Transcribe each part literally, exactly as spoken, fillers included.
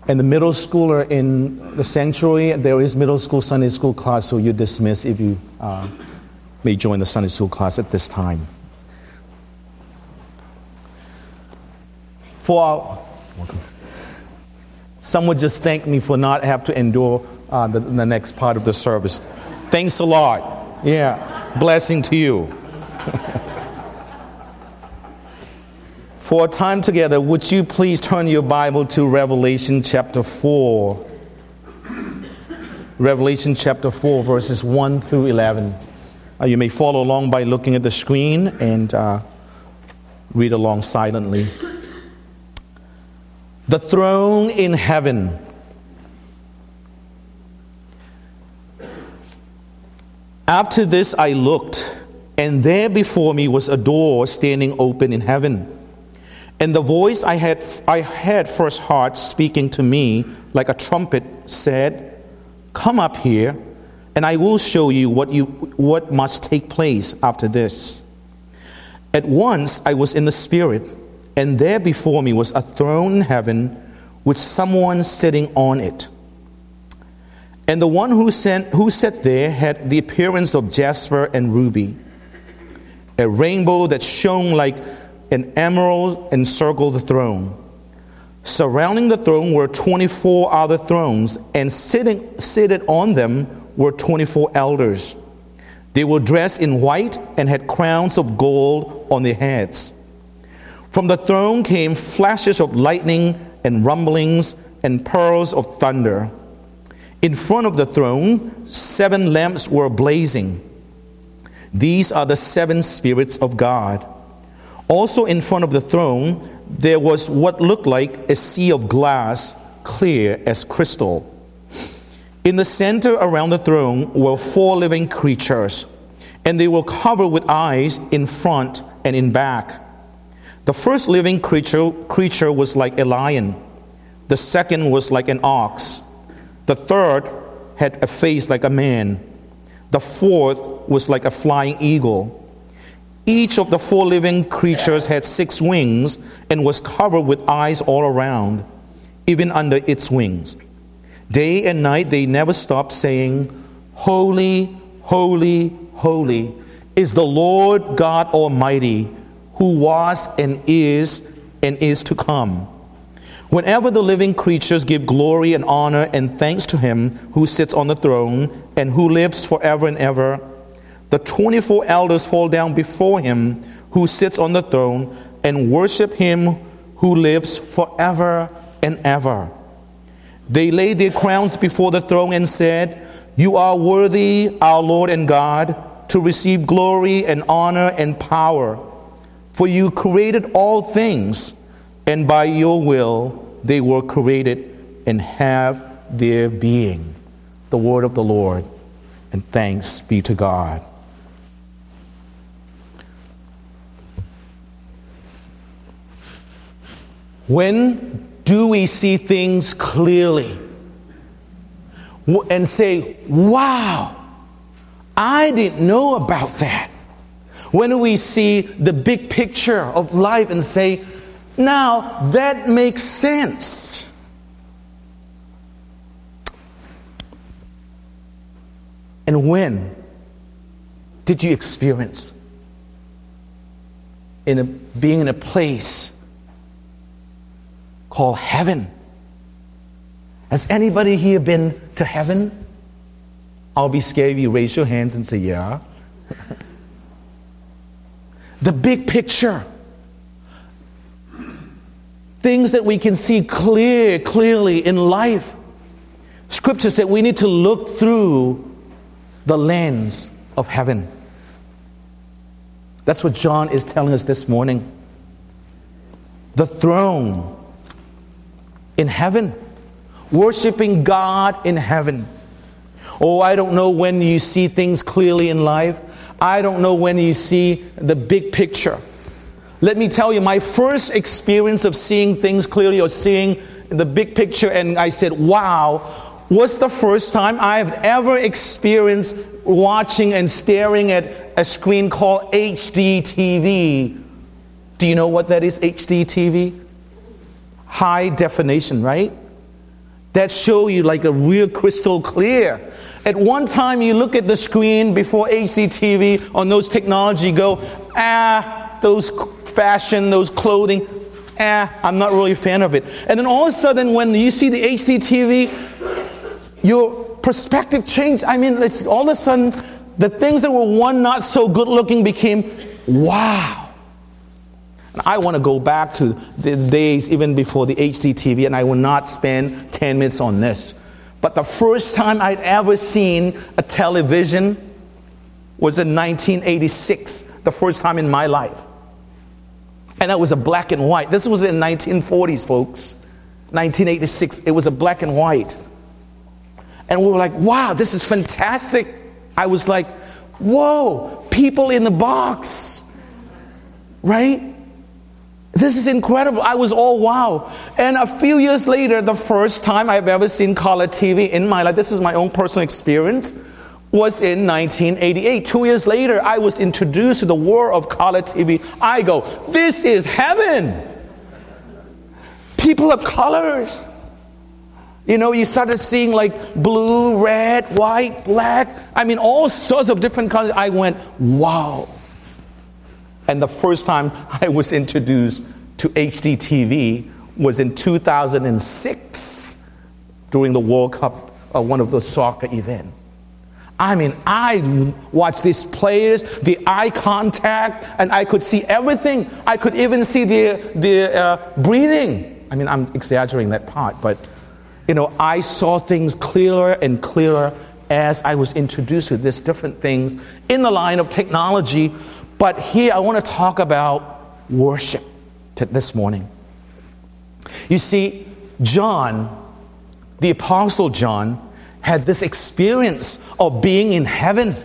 And the middle schooler in the sanctuary, there is middle school Sunday school class, so you're dismissed if you uh, may join the Sunday school class at this time. For our, some would just thank me for not have to endure uh, the, the next part of the service. Thanks a lot. Yeah, blessing to you. For a time together, would you please turn your Bible to Revelation chapter four. Revelation chapter four, verses one through eleven. Uh, you may follow along by looking at the screen and uh, read along silently. The throne in heaven. After this I looked, and there before me was a door standing open in heaven. And the voice I had I had first heard speaking to me like a trumpet said, "Come up here, and I will show you what you what must take place after this." At once I was in the Spirit, and there before me was a throne in heaven with someone sitting on it. And the one who sat, who sat there had the appearance of jasper and ruby. A rainbow that shone like an emerald encircled the throne. Surrounding the throne were twenty-four other thrones, and sitting seated on them were twenty-four elders. They were dressed in white and had crowns of gold on their heads. From the throne came flashes of lightning and rumblings and peals of thunder. In front of the throne, seven lamps were blazing. These are the seven spirits of God. Also in front of the throne, there was what looked like a sea of glass, clear as crystal. In the center around the throne were four living creatures, and they were covered with eyes in front and in back. The first living creature, creature was like a lion. The second was like an ox. The third had a face like a man. The fourth was like a flying eagle. Each of the four living creatures had six wings and was covered with eyes all around, even under its wings. Day and night they never stopped saying, "Holy, holy, holy is the Lord God Almighty, who was and is and is to come." Whenever the living creatures give glory and honor and thanks to him who sits on the throne and who lives forever and ever, the twenty-four elders fall down before him who sits on the throne and worship him who lives forever and ever. They laid their crowns before the throne and said, "You are worthy, our Lord and God, to receive glory and honor and power. For you created all things, and by your will they were created and have their being." The word of the Lord, and thanks be to God. When do we see things clearly and say, "Wow, I didn't know about that"? When do we see the big picture of life and say, "Now that makes sense"? And when did you experience in a, being in a place called heaven? Has anybody here been to heaven? I'll be scared if you raise your hands and say, "Yeah." The big picture. Things that we can see clear, clearly in life. Scripture said we need to look through the lens of heaven. That's what John is telling us this morning. The throne in heaven. Worshiping God in heaven. Oh, I don't know when you see things clearly in life. I don't know when you see the big picture. Let me tell you, my first experience of seeing things clearly or seeing the big picture, and I said, "Wow," was the first time I've ever experienced watching and staring at a screen called H D T V. Do you know what that is, H D T V? High definition, right? that show you like a real crystal clear. At one time, you look at the screen before H D T V on those technology, go, ah, those fashion, those clothing, ah, I'm not really a fan of it. And then all of a sudden, when you see the H D T V, your perspective changed. I mean, it's all of a sudden, the things that were one not so good looking became, wow. And I want to go back to the days even before the H D T V, and I will not spend ten minutes on this. But the first time I'd ever seen a television was in nineteen eighty-six, the first time in my life. And that was a black and white. This was in nineteen forties, folks. nineteen eighty-six, it was a black and white. And we were like, wow, this is fantastic. I was like, whoa, people in the box, right? This is incredible. I was all wow. And a few years later, the first time I've ever seen color T V in my life, this is my own personal experience, was in nineteen eighty-eight. Two years later, I was introduced to the world of color T V. I go, this is heaven. People of colors. You know, you started seeing like blue, red, white, black. I mean, all sorts of different colors. I went, wow. And the first time I was introduced to H D T V was in two thousand six during the World Cup, uh, one of those soccer events. I mean, I watched these players, the eye contact, and I could see everything. I could even see their, their uh, breathing. I mean, I'm exaggerating that part, but, you know, I saw things clearer and clearer as I was introduced to these different things in the line of technology. But here I want to talk about worship this morning. You see, John, the Apostle John, had this experience of being in heaven.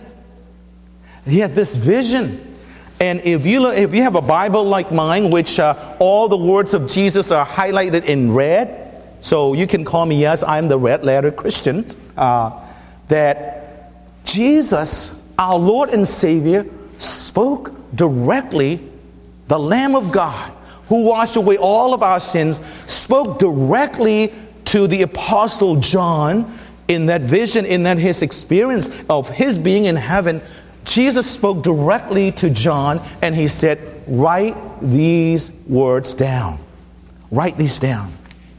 He had this vision. And if you look, if you have a Bible like mine, which uh, all the words of Jesus are highlighted in red, so you can call me, yes, I'm the red letter Christian, uh, that Jesus, our Lord and Savior, spoke directly, the Lamb of God, who washed away all of our sins, spoke directly to the Apostle John in that vision, in that his experience of his being in heaven. Jesus spoke directly to John, and he said, write these words down. Write these down.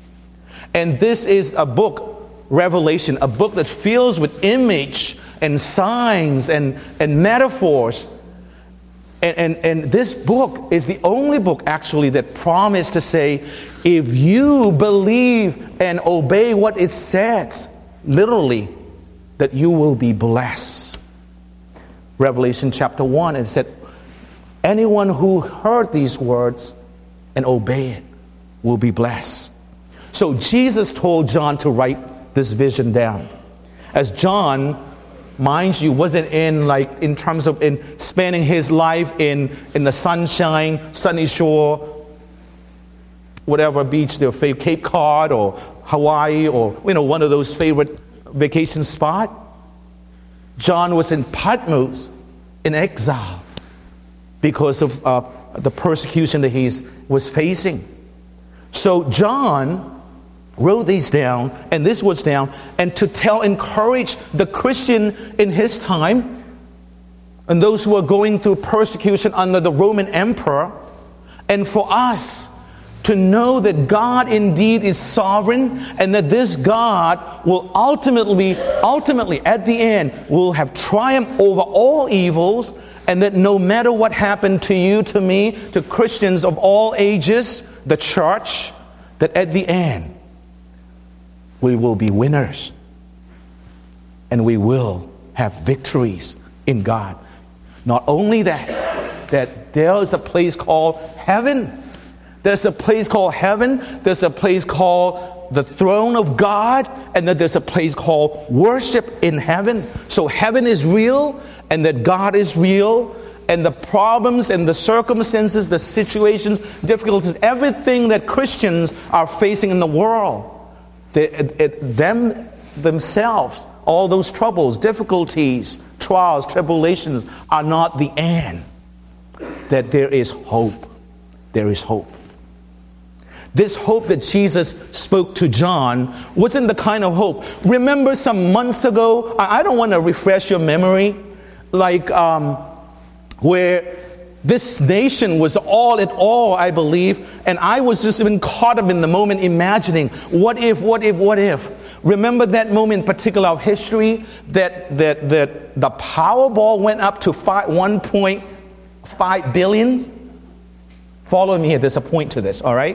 And this is a book, Revelation, a book that fills with image and signs and, and metaphors. And, and, and this book is the only book actually that promised to say, if you believe and obey what it says, literally, that you will be blessed. Revelation chapter one, it said, anyone who heard these words and obey it will be blessed. So Jesus told John to write this vision down. As John, mind you, wasn't in like in terms of in spending his life in, in the sunshine, sunny shore, whatever beach, their favorite, Cape Cod or Hawaii or you know one of those favorite vacation spot. John was in Patmos, in exile, because of uh, the persecution that he was facing. So John wrote these down, and this was down, and to tell, encourage the Christian in his time, and those who are going through persecution under the Roman emperor, and for us to know that God indeed is sovereign, and that this God will ultimately, ultimately at the end, will have triumph over all evils, and that no matter what happened to you, to me, to Christians of all ages, the church, that at the end, we will be winners, and we will have victories in God. Not only that, that there is a place called heaven. There's a place called heaven. There's a place called the throne of God, and that there's a place called worship in heaven. So heaven is real, and that God is real, and the problems and the circumstances, the situations, difficulties, everything that Christians are facing in the world, they, it, it, them themselves, all those troubles, difficulties, trials, tribulations are not the end. That there is hope. There is hope. This hope that Jesus spoke to John wasn't the kind of hope. Remember some months ago, I don't want to refresh your memory, like um, where this nation was all at all, I believe, and I was just even caught up in the moment imagining, what if, what if, what if? Remember that moment in particular of history that, that, that the Powerball went up to one point five billion? Follow me here, there's a point to this, all right?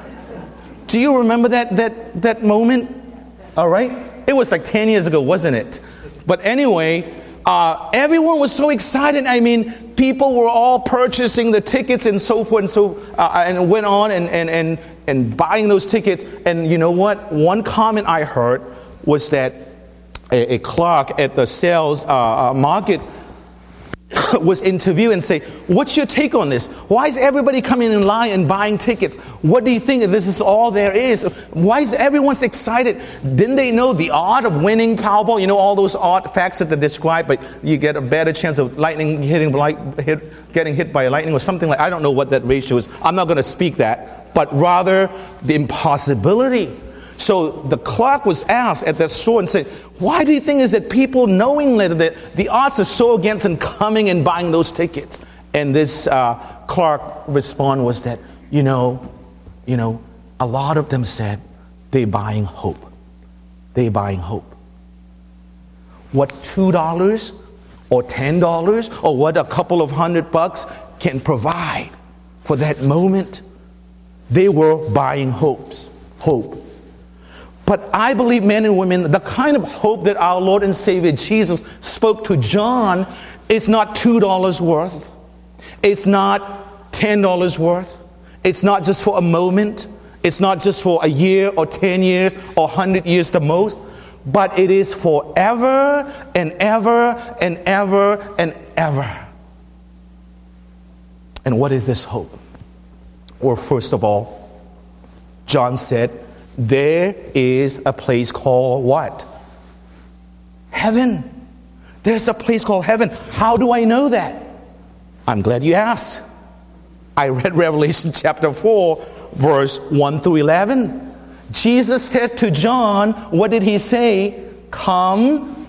Do you remember that that that moment? All right, it was like ten years ago, wasn't it? But anyway, uh, everyone was so excited. I mean, people were all purchasing the tickets and so forth and so uh, and went on and and and and buying those tickets. And you know what? One comment I heard was that a, a clerk at the sales uh, market was interviewed and say, what's your take on this? Why is everybody coming in line and buying tickets? What do you think this is all there is? Why is everyone excited? Didn't they know the art of winning Powerball? You know, all those odd facts that they describe, but you get a better chance of lightning hitting, light, hit, getting hit by lightning or something like, I don't know what that ratio is. I'm not going to speak that, but rather the impossibility. So the clerk was asked at that store and said, why do you think is that people knowingly that the odds are so against and coming and buying those tickets? And this uh, clerk response was that, you know, you know, a lot of them said they're buying hope. They're buying hope. What two dollars or ten dollars or what a couple of hundred bucks can provide for that moment, they were buying hopes, hope. But I believe, men and women, the kind of hope that our Lord and Savior Jesus spoke to John is not two dollars worth. It's not ten dollars worth. It's not just for a moment. It's not just for a year or ten years or one hundred years the most. But it is forever and ever and ever and ever. And what is this hope? Well, first of all, John said, there is a place called what? Heaven. There's a place called heaven. How do I know that? I'm glad you asked. I read Revelation chapter four, verse one through eleven. Jesus said to John, what did he say? Come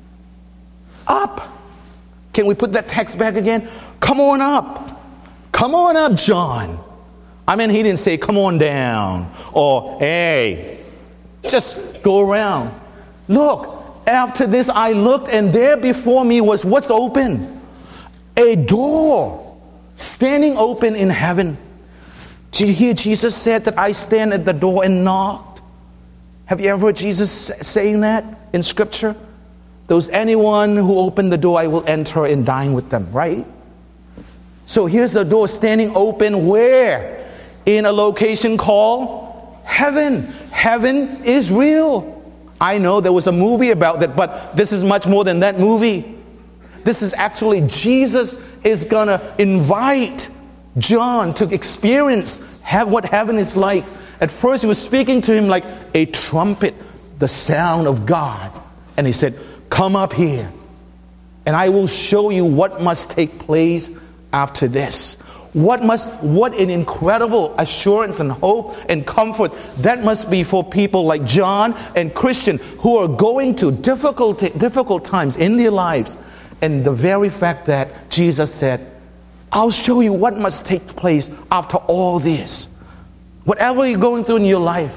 up. Can we put that text back again? Come on up. Come on up, John. I mean, he didn't say, come on down, or, hey, just go around. Look, after this I looked, and there before me was what's open? A door standing open in heaven. Did you hear Jesus said that I stand at the door and knock? Have you ever heard Jesus saying that in Scripture? There's anyone who opened the door, I will enter and dine with them, right? So here's the door standing open where? In a location called heaven. Heaven is real. I know there was a movie about that, but this is much more than that movie. This is actually Jesus is going to invite John to experience have what heaven is like. At first he was speaking to him like a trumpet, the sound of God. And he said, come up here and I will show you what must take place after this. What must, what an incredible assurance and hope and comfort that must be for people like John and Christian who are going to difficult, difficult times in their lives. And the very fact that Jesus said, I'll show you what must take place after all this. Whatever you're going through in your life,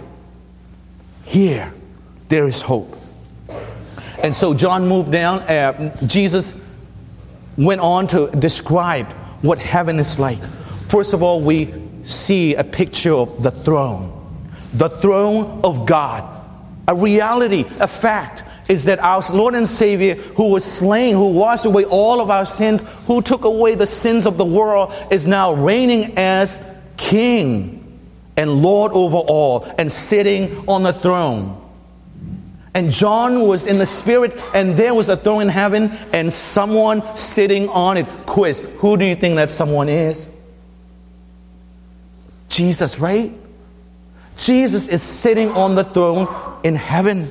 here, there is hope. And so John moved down, uh, Jesus went on to describe what heaven is like. First of all, we see a picture of the throne. The throne of God. A reality, a fact, is that our Lord and Savior, who was slain, who washed away all of our sins, who took away the sins of the world, is now reigning as King and Lord over all and sitting on the throne. And John was in the Spirit, and there was a throne in heaven, and someone sitting on it. Quiz, who do you think that someone is? Jesus, right? Jesus is sitting on the throne in heaven.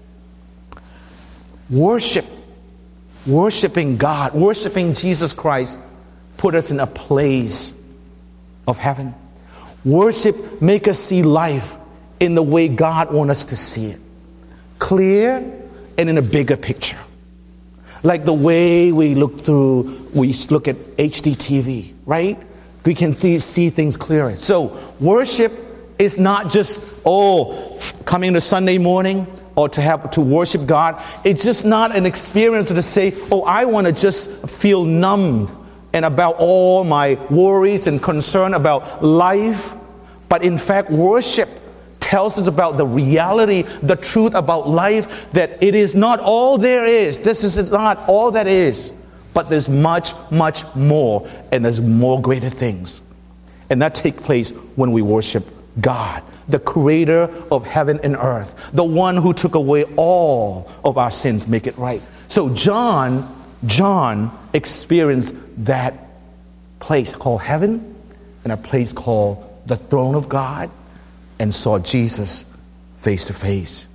Worship, worshiping God, worshiping Jesus Christ, put us in a place of heaven. Worship make us see life in the way God wants us to see it. Clear and in a bigger picture. Like the way we look through, we look at H D T V, right? We can th- see things clearer. So worship is not just, oh, coming to Sunday morning or to have to worship God. It's just not an experience to say, oh, I want to just feel numbed and about all my worries and concern about life. But in fact, worship tells us about the reality, the truth about life, that it is not all there is. This is not all that is. But there's much, much more, and there's more greater things. And that takes place when we worship God, the creator of heaven and earth, the one who took away all of our sins, make it right. So John, John experienced that place called heaven and a place called the throne of God, and saw Jesus face to face.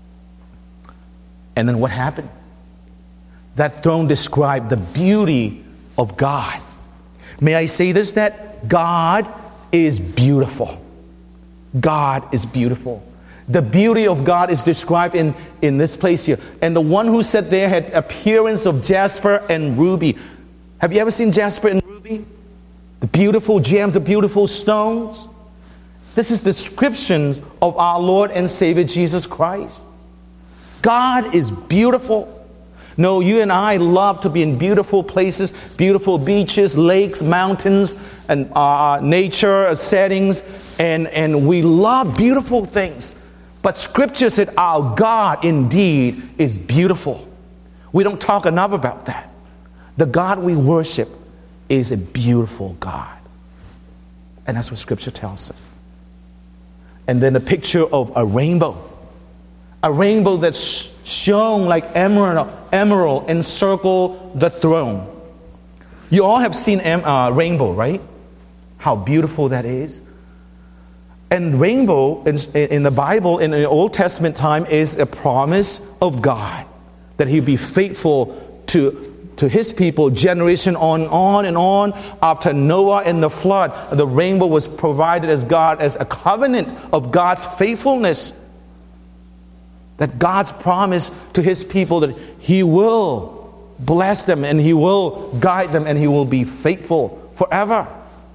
And then what happened? That throne described the beauty of God. May I say this, that God is beautiful. God is beautiful. The beauty of God is described in, in this place here. And the one who sat there had appearance of jasper and ruby. Have you ever seen jasper and ruby? The beautiful gems, the beautiful stones. This is descriptions of our Lord and Savior Jesus Christ. God is beautiful. No, you and I love to be in beautiful places, beautiful beaches, lakes, mountains, and uh, nature settings, and, and we love beautiful things. But Scripture said our God indeed is beautiful. We don't talk enough about that. The God we worship is a beautiful God. And that's what Scripture tells us. And then a picture of a rainbow. A rainbow that's shone like emerald, emerald encircle the throne. You all have seen uh, rainbow, right? How beautiful that is. And rainbow in, in the Bible, in the Old Testament time, is a promise of God that He'd be faithful to to His people, generation on, on and on. After Noah and the flood, the rainbow was provided as God, as a covenant of God's faithfulness. That God's promise to His people that He will bless them and He will guide them and He will be faithful forever.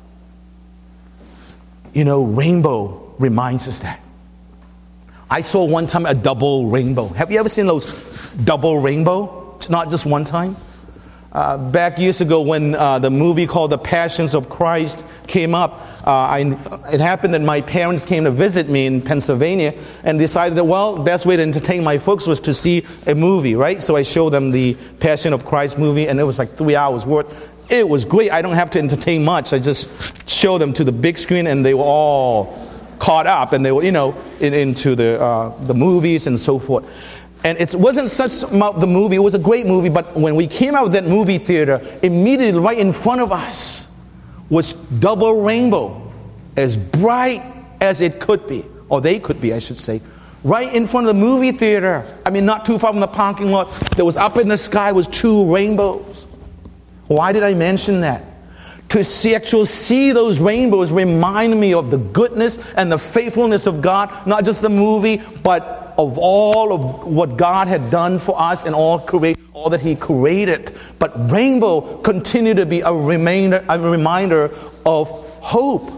You know, rainbow reminds us that. I saw one time a double rainbow. Have you ever seen those double rainbow? Not just one time. Uh, back years ago when uh, the movie called The Passions of Christ came up, uh, I, it happened that my parents came to visit me in Pennsylvania and decided that, well, the best way to entertain my folks was to see a movie, right? So I showed them the Passion of Christ movie, and it was like three hours worth. It was great. I don't have to entertain much. I just show them to the big screen, and they were all caught up, and they were, you know, in, into the uh, the movies and so forth. And it wasn't such about the movie. It was a great movie, but when we came out of that movie theater, immediately right in front of us was double rainbow, as bright as it could be, or they could be, I should say. Right in front of the movie theater. I mean, not too far from the parking lot. There was up in the sky was two rainbows. Why did I mention that? To see, actually see those rainbows remind me of the goodness and the faithfulness of God, not just the movie, but of all of what God had done for us and all create, all that He created. But rainbow continued to be a reminder, a reminder of hope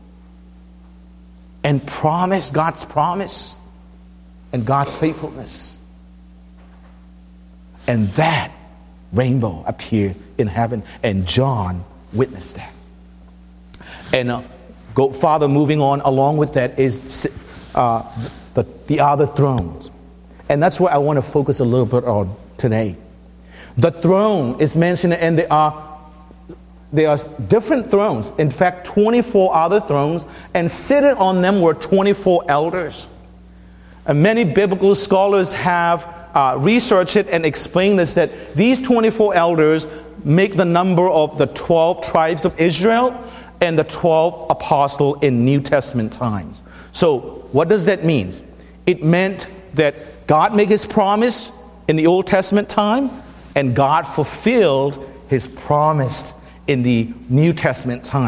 and promise, God's promise and God's faithfulness. And that rainbow appeared in heaven, and John witnessed that. And uh, go Father, moving on along with that is uh, the, the other thrones. And that's where I want to focus a little bit on today. The throne is mentioned, and there are there are different thrones. In fact, twenty-four other thrones, and sitting on them were twenty-four elders. And many biblical scholars have uh, researched it and explained this, that these twenty-four elders make the number of the twelve tribes of Israel and the twelve apostles in New Testament times. So what does that mean? It meant that God made His promise in the Old Testament time, and God fulfilled His promise in the New Testament time.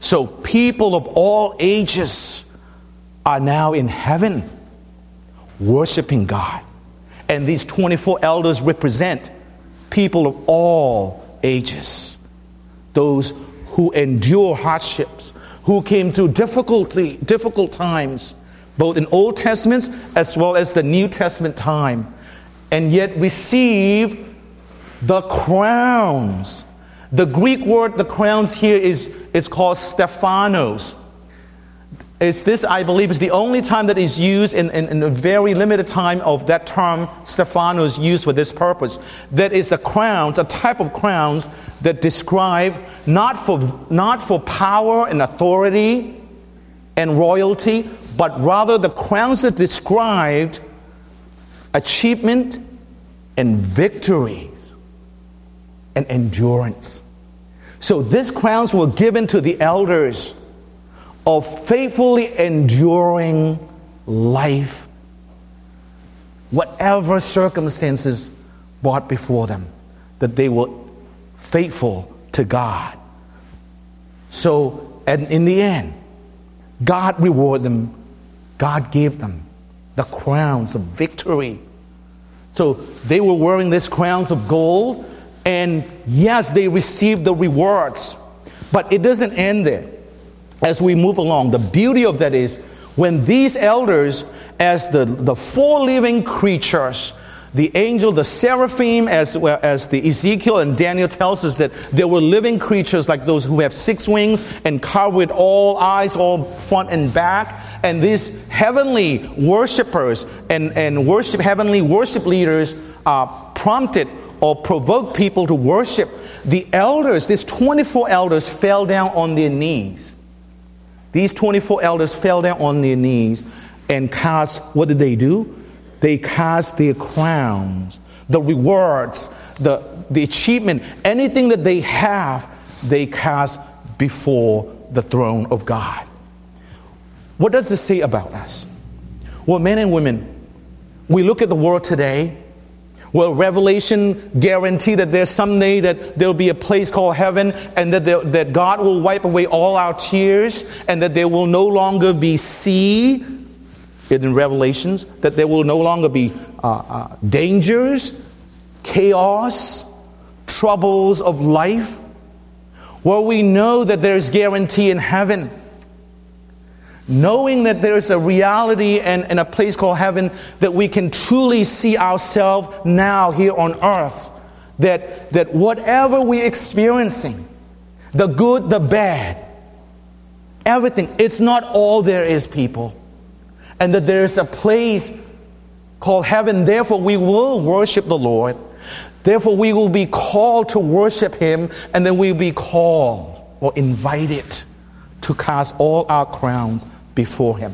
So people of all ages are now in heaven worshiping God. And these twenty-four elders represent people of all ages. Those who endure hardships, who came through difficulty, difficult times, both in Old Testament as well as the New Testament time, and yet receive the crowns. The Greek word, the crowns here is, is called Stephanos. It's this, I believe, is the only time that is used in, in, in a very limited time of that term, Stephanos, used for this purpose. That is the crowns, a type of crowns that describe not for, not for power and authority and royalty, but rather the crowns that described achievement and victories and endurance. So these crowns were given to the elders of faithfully enduring life, whatever circumstances brought before them, that they were faithful to God. So, and in the end, God rewarded them. God gave them the crowns of victory. So they were wearing these crowns of gold, and yes, they received the rewards. But it doesn't end there. As we move along, the beauty of that is when these elders, as the, the four living creatures, the angel, the seraphim, as well as the Ezekiel and Daniel tells us that there were living creatures like those who have six wings and covered all eyes, all front and back. And these heavenly worshipers and, and worship heavenly worship leaders uh, prompted or provoked people to worship. The elders, these twenty-four elders, fell down on their knees. These twenty-four elders fell down on their knees and cast, what did they do? They cast their crowns, the rewards, the, the achievement, anything that they have, they cast before the throne of God. What does this say about us? Well, men and women, we look at the world today. Well, Revelation guarantee that there's someday that there'll be a place called heaven, and that there, that God will wipe away all our tears, and that there will no longer be sea in Revelations, that there will no longer be uh, uh, dangers, chaos, troubles of life. Well, we know that there's guarantee in heaven. Knowing that there's a reality and, and a place called heaven that we can truly see ourselves now here on earth. That, that whatever we're experiencing, the good, the bad, everything, it's not all there is, people. And that there's a place called heaven. Therefore, we will worship the Lord. Therefore, we will be called to worship Him. And then we'll be called or invited to cast all our crowns before Him.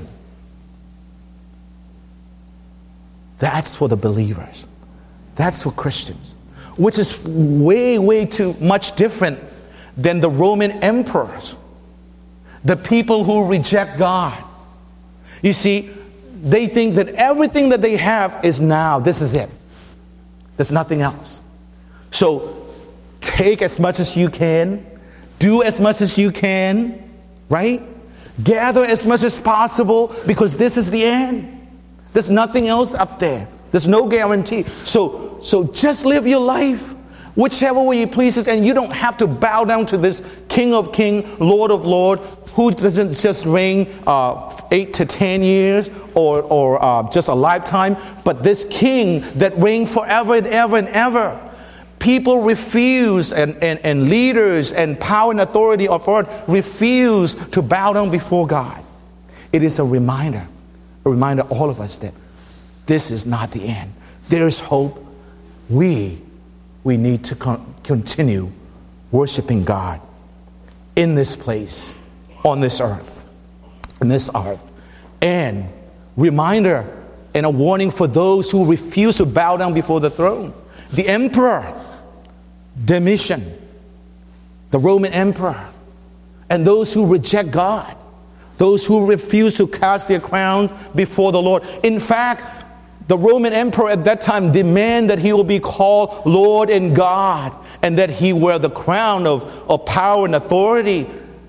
That's for the believers. That's for Christians. Which is way, way too much different than the Roman emperors. The people who reject God. You see, they think that everything that they have is now. This is it. There's nothing else. So take as much as you can. Do as much as you can. Right? Gather as much as possible, because this is the end. There's nothing else up there. There's no guarantee. So, so just live your life whichever way you pleases, and you don't have to bow down to this King of Kings, Lord of Lords, who doesn't just reign uh, eight to ten years or, or uh, just a lifetime, but this King that reigns forever and ever and ever. People refuse, and, and, and leaders and power and authority of earth refuse to bow down before God. It is a reminder, a reminder to all of us that this is not the end. There is hope. We, we need to con- continue worshiping God in this place, on this earth, in this earth. And reminder and a warning for those who refuse to bow down before the throne. The emperor, Domitian, the Roman emperor, and those who reject God, those who refuse to cast their crown before the Lord. In fact, the Roman emperor at that time demanded that he will be called Lord and God, and that he wear the crown of, of power and authority.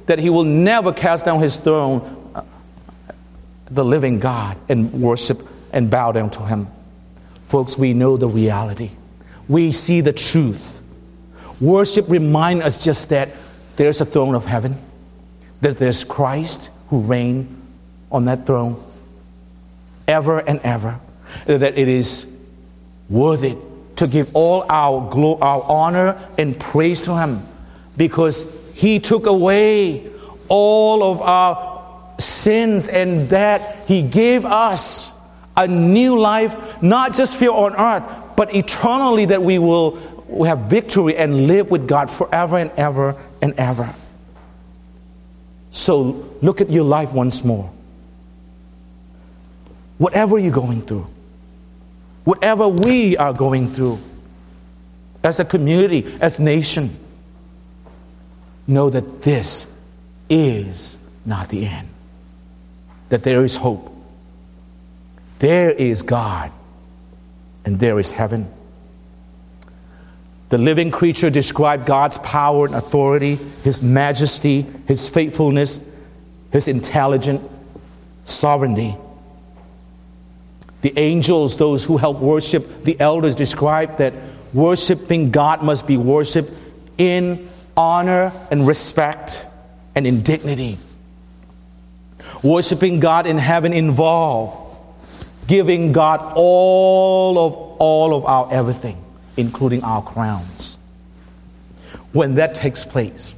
that he will never cast down his throne, uh, the living God, and worship and bow down to him. Folks, we know the reality. We see the truth. Worship reminds us just that there's a throne of heaven, that there's Christ who reigns on that throne ever and ever, that it is worthy to give all our glo- our honor and praise to him, because he took away all of our sins, and that he gave us a new life, not just here on earth, but eternally, that we will have victory and live with God forever and ever and ever. So look at your life once more. Whatever you're going through, whatever we are going through, as a community, as a nation, know that this is not the end. That there is hope. There is God, and there is heaven. The living creature described God's power and authority, his majesty, his faithfulness, his intelligent sovereignty. The angels, those who help worship the elders, described that worshiping God must be worshiped in honor and respect and in dignity. Worshiping God in heaven involves giving God all of all of our everything, including our crowns. When that takes place,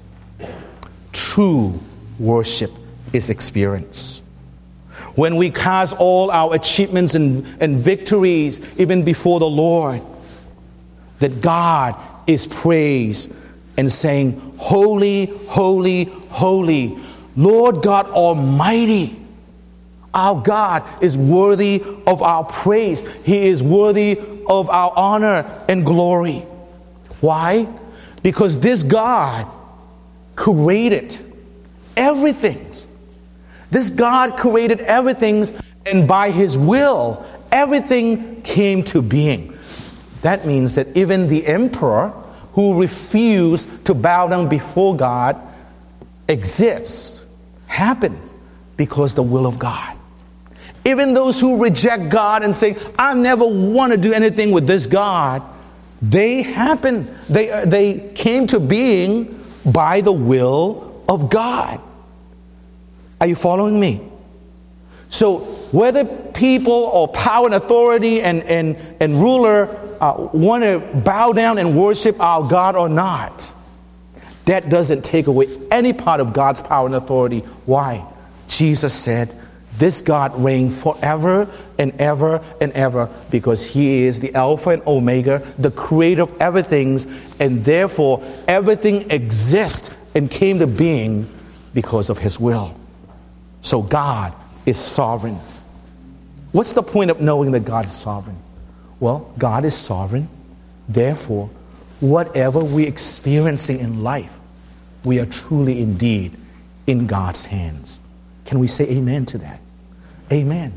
true worship is experienced. When we cast all our achievements and, and victories even before the Lord, that God is praised and saying, holy, holy, holy, Lord God Almighty. Our God is worthy of our praise. He is worthy of our honor and glory. Why? Because this God created everything. This God created everything, and by his will, everything came to being. That means that even the emperor who refused to bow down before God exists, happens because the will of God. Even those who reject God and say, I never want to do anything with this God, they happen, they, they came to being by the will of God. Are you following me? So whether people or power and authority and, and, and ruler uh, want to bow down and worship our God or not, that doesn't take away any part of God's power and authority. Why? Jesus said, this God reigns forever and ever and ever, because he is the Alpha and Omega, the creator of everything, and therefore everything exists and came to being because of his will. So God is sovereign. What's the point of knowing that God is sovereign? Well, God is sovereign. Therefore, whatever we're experiencing in life, we are truly indeed in God's hands. Can we say amen to that? Amen.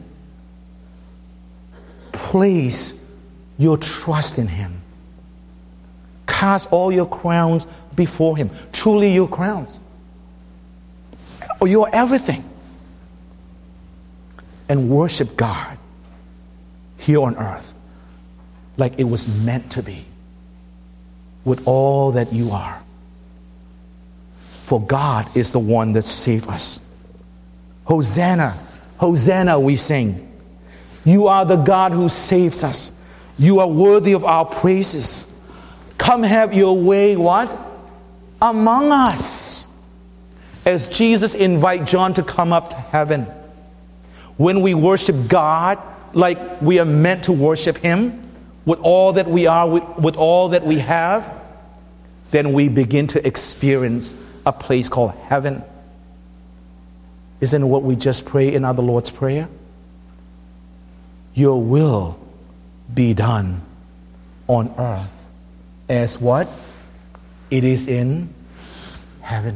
Place your trust in him. Cast all your crowns before him. Truly your crowns. Or your everything. And worship God here on earth like it was meant to be, with all that you are. For God is the one that saved us. Hosanna, Hosanna, we sing. You are the God who saves us. You are worthy of our praises. Come have your way, what? Among us. As Jesus invited John to come up to heaven. When we worship God like we are meant to worship him, with all that we are, with, with all that we have, then we begin to experience a place called heaven. Isn't what we just pray in our Lord's Prayer? Your will be done on earth as what? It is in heaven.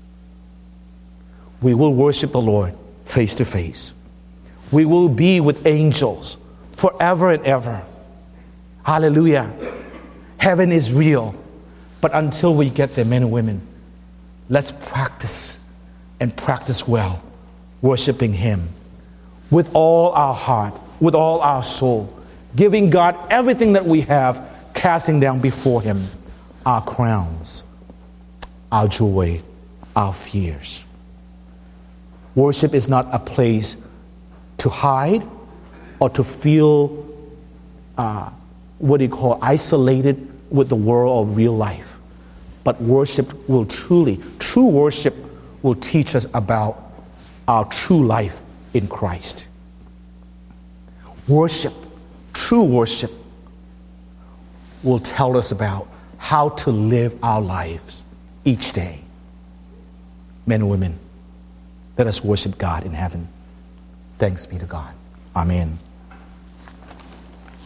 We will worship the Lord face to face. We will be with angels forever and ever. Hallelujah. Heaven is real. But until we get there, men and women, let's practice and practice well, worshiping Him with all our heart, with all our soul, giving God everything that we have, casting down before Him our crowns, our joy, our fears. Worship is not a place to hide or to feel, uh, what do you call, isolated with the world of real life. But worship will truly, true worship will teach us about our true life in Christ. Worship, true worship, will tell us about how to live our lives each day. Men and women, let us worship God in heaven. Thanks be to God. Amen.